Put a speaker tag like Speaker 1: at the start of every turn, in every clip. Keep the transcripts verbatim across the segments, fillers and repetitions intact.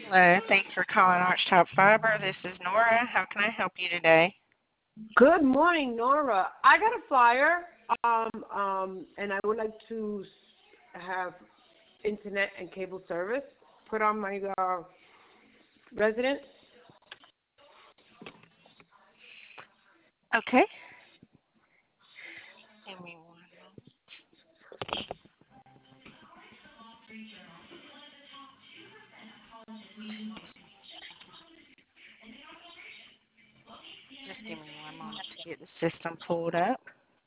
Speaker 1: Hello, thanks for calling Archtop Fiber. This is Nora. How can I help you today?
Speaker 2: Good morning, Nora. I got a flyer, um, um, and I would like to s- have internet and cable service put on my uh, residence.
Speaker 1: Okay. Give me one moment. Just give me one moment to get the system pulled up.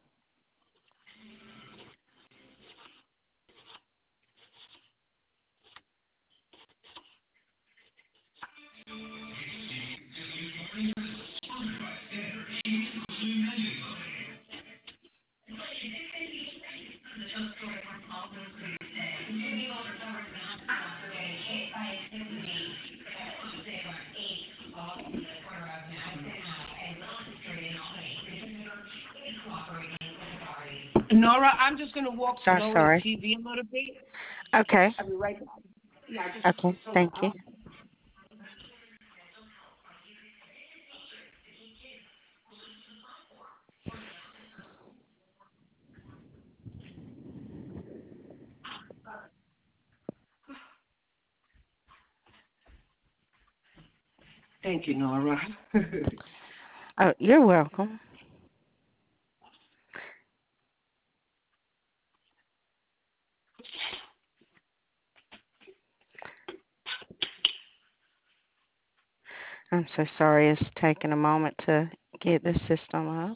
Speaker 2: Nora, I'm just going to walk to
Speaker 1: So
Speaker 2: lower the
Speaker 1: sorry.
Speaker 2: T V a little bit.
Speaker 1: Okay.
Speaker 2: I'll be right back. Yeah, I just
Speaker 1: Okay.
Speaker 2: so
Speaker 1: Thank you.
Speaker 2: um, Thank you, Nora.
Speaker 1: Oh, you're welcome. I'm so sorry. It's taking a moment to get the system up.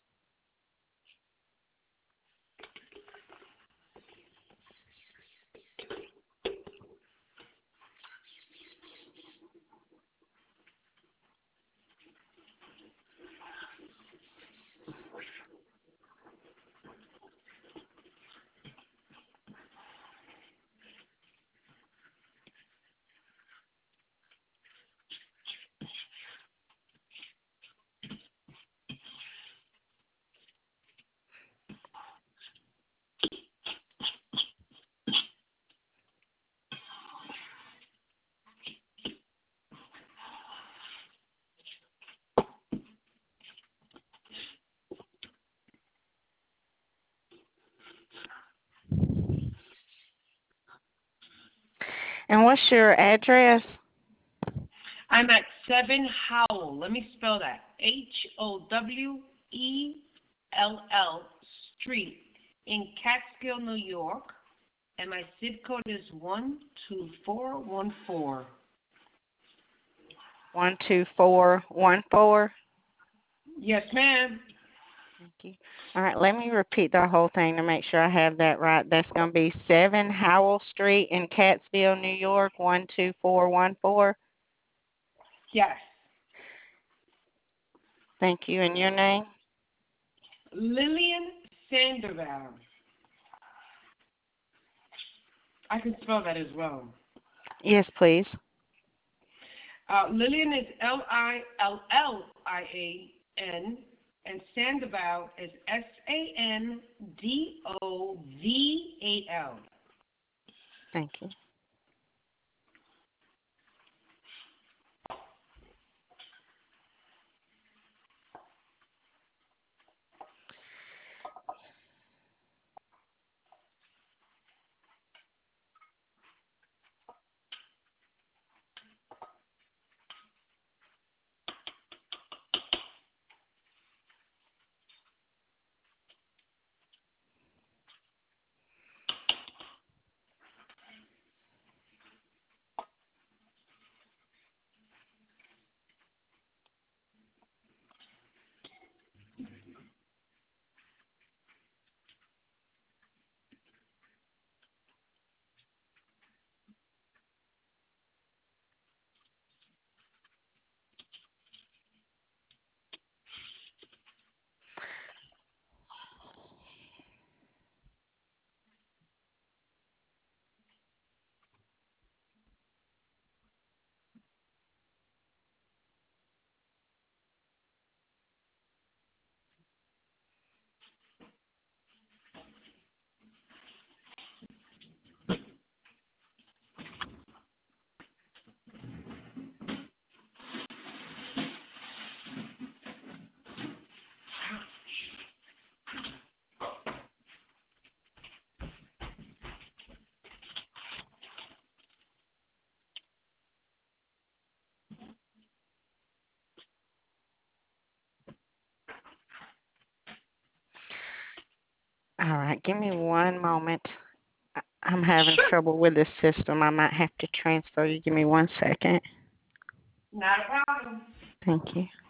Speaker 1: And what's your address?
Speaker 2: I'm at seven Howell. Let me spell that. H O W E L L Street in Catskill, New York. And my zip code is one two four one four.
Speaker 1: One two four one four.
Speaker 2: Yes, ma'am.
Speaker 1: Thank you. All right, let me repeat the whole thing to make sure I have that right. That's going to be seven Howell Street in Catskill, New York, one two four one four.
Speaker 2: Yes.
Speaker 1: Thank you. And your name?
Speaker 2: Lillian Sandoval. I can spell that as well.
Speaker 1: Yes, please.
Speaker 2: Uh, Lillian is L I L L I A N, and Sandoval is S A N D O V A L.
Speaker 1: Thank you. give me one moment. I- I'm having
Speaker 2: Sure.
Speaker 1: trouble with this system. I might have to transfer you. Give me one second.
Speaker 2: Not a problem.
Speaker 1: Thank you.